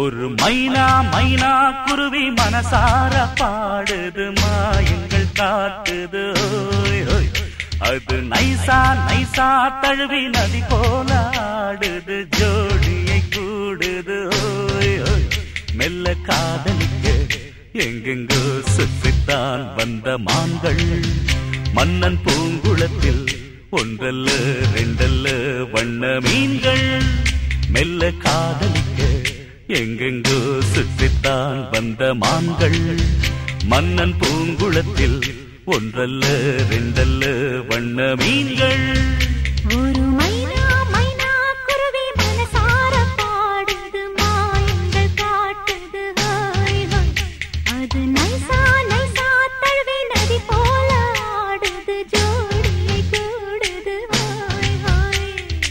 ஒரு மைனா மைனா குருவி மனசார பாடுது மாயங்கள் காட்டுது ஓய் ஓய். அது நைசா நைசா தழுவி நதி போல ஆடுது ஜோடியை கூடுது ஓய் ஓய். மெல்ல காதலிக்க எங்கெங்கோ சுற்றித்தான் வந்த மான்கள் மன்னன் பூங்குளத்தில் ஒன்றல்ல ரெண்டல்ல வண்ண மீன்கள். மெல்ல காதலிக்க எங்கெங்கோ சுற்றித்தான் வந்த மான்கள் மன்னன் பூங்குளத்தில் ஒன்றல்ல ரெண்டல்ல வண்ண மீன்கள். ஒரு மைனா மைனா குருவி மனசார பாடுது மாயங்கள் காட்டுது ஹாய் ஹாய். அது நைசா நைசா தழுவி நதி போல ஆடுது ஜோடியை கூடுது ஹாய் ஹாய்.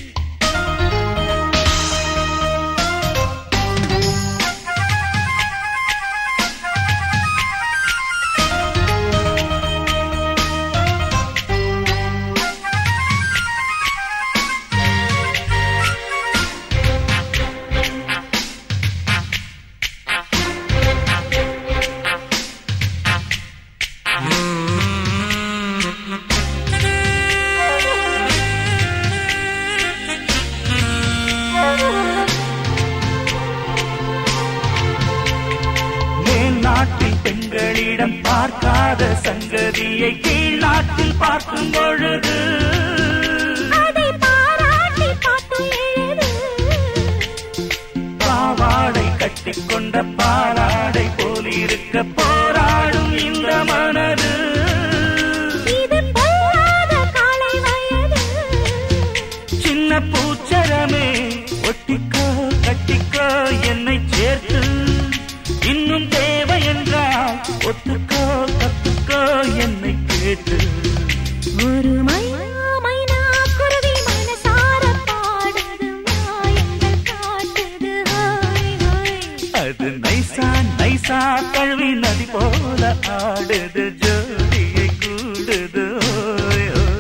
நாட்டில் பெண்களிடம் பார்க்காத சங்கதியை கீழ் நாட்டில் பார்க்கும் பொழுது அதை பாராட்டி பாட்டு எழுது. பாவாடை கட்டிக்கொண்ட பாலாடை போலிருக்க போராடும் இந்த மனது. இது பொல்லாத காலை வயது. சின்ன பூச்சரமே ஒட்டிக்கோ கட்டிக்கோ என்னை சேர்த்து இன்னும் தேவை என்றால் ஒத்துக்கோ கத்துக்கோ என்னை கேட்டு. ஒரு மைனா மைனா குருவி மனசார பாடுது மாயங்கள் காட்டுது ஹாய் ஹாய். அது நைசா நைசா கழுவி நதி போல ஆடுது ஜோடியை கூடுது ஓய் ஓய்.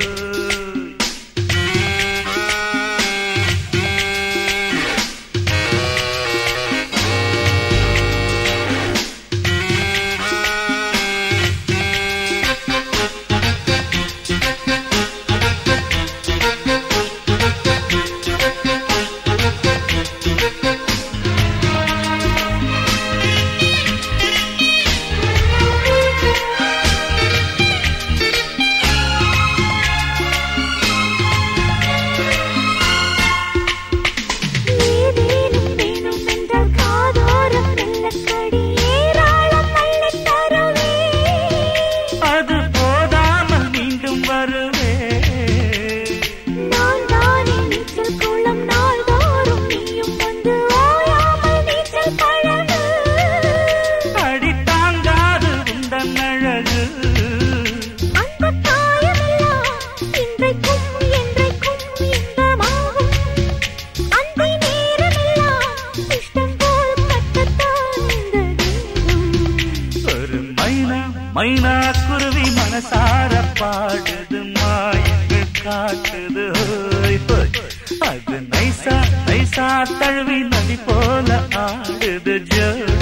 மைனா குருவி மனசார பாடுது மாயங்கள் காட்டுது ஓய் ஓய். அது நைசா நைசா தழுவி நதி போல ஆடுது ஜோ